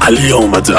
علی آمده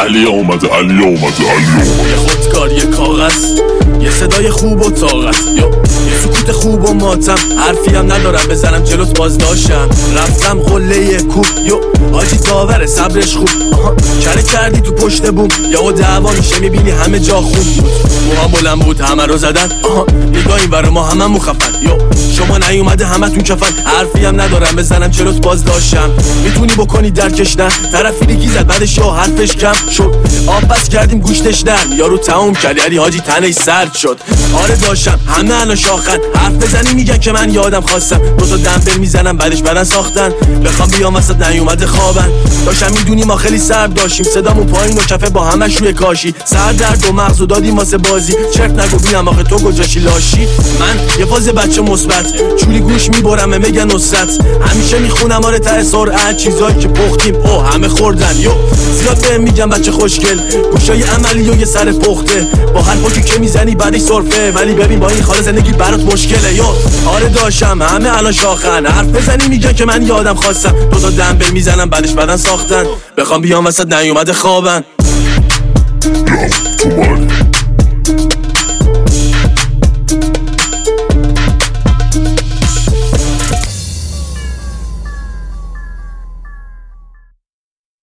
یه خودکار، یه کاغذ، یه صدای خوب و طاقت، یه سکوت خوب و ماتم. حرفی هم ندارم بزنم جلوت باز داشتم. رفتم قله کوب آجی داوره صبرش خوب. کره کردی تو پشت بوم یا دعوا میشه میبینی همه جا خون بود. موها بلند بود همه رو زدن. نگاه این برا ما همه مخفن. شما نیومده همه تون کفن. حرفی هم ندارم بزنم جلوت باز داشتم. میتونی بکنی درکش نه. طرفی دیگی زد بعدش یا حرفش کم شد. آب بس کردیم گوشتش نرم. یارو تموم کرد یعنی حاجی تنش سرد شد. آره داشتم همه الان شاخن. حرف بزنی میگن که من یادم خواستم. دوتا دنبل میزنم بعدش بدن ساختن. بخوام بیام وسط نیومده خوابن. داشتم میدونی ما خیلی سرد داشتیم. صدامون پایین و کفه با همش روی کاشی. سر درد و مغز و دادیم واسه بازی. چرت نگو بینم آخه تو کجاشی لاشی. من یه فاز بچه مثبت چوری گوش میبرم میگن نصرت. همیشه میخونم آره ته سرعت. چیزایی که پختیم همه خوردن. زیاد بهم میگم بچه خوشگل. گوشای عملی و یه سر پخته. با هر پاکی که میزنی بعدش سرفه. ولی ببین با این خاله زندگی برات مشکله. آره داشتم همه الان شاخن. حرف بزنی میگن که من یادم خواستم. دوتا دنبل میزنم بعدش بدن ساختن. بخوام بیام وسط نیومده خوابن.